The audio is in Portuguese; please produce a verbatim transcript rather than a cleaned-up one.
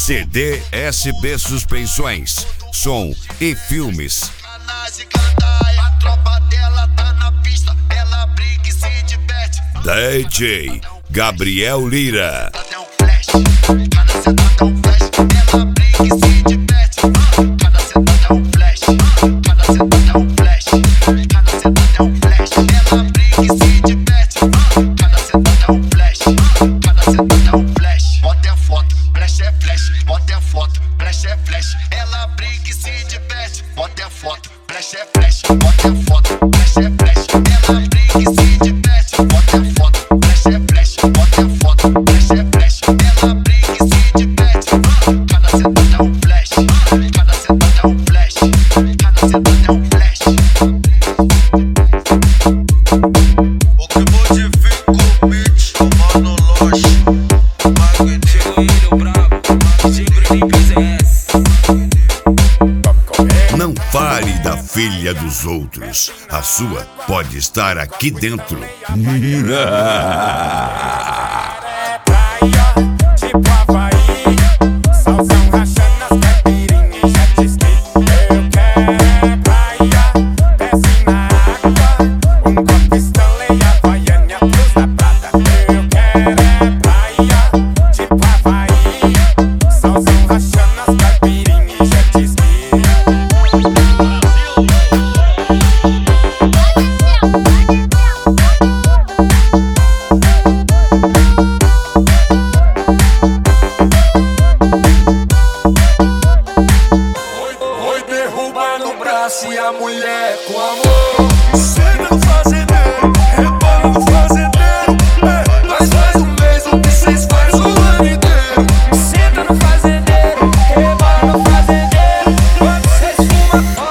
C D S B Suspensões, som e filmes. A tropa dela tá na pista, ela briga e se diverte. D J Gabriel Lira. Cada um flash, cada sentada um flash. Ela briga e se diverte. Cada sentada um flash, cada sentada um flash. Cada sentada um flash. Ela briga e se diverte. Cada sentada um flash, cada sentada um flash. Bota é foto, flash é flash. Bota é foto, flash é flash. Ela briga e se diverte. Bota é foto, flash é flash. Bota é foto, flash é flash. Ela briga e se diverte. Bota é foto, flash é flash. Bota é foto, flash é flash. Ela briga e se diverte. Cada sentada é um flash. Cada sentada é um flash. Cada sentada é um flash. O que modifica o beat, o mano loja. Magneto brabo, sempre em P S. Não fale da filha dos outros. A sua pode estar aqui dentro. Tipo Havaí, salsão rachando as caipirinhas e jet ski. Eu quero praia, desce na água, um copo Stanley, Havaiana, Cruz da Prata. Eu quero praia, tipo Havaí, salsão rachando as caipirinhas e jet ski. E a mulher com amor. Chega no fazendeiro, rebola no fazendeiro. É, nós faz um mês o que cês faz o ano inteiro. Senta no fazendeiro, rebola no fazendeiro. Quando cês fumam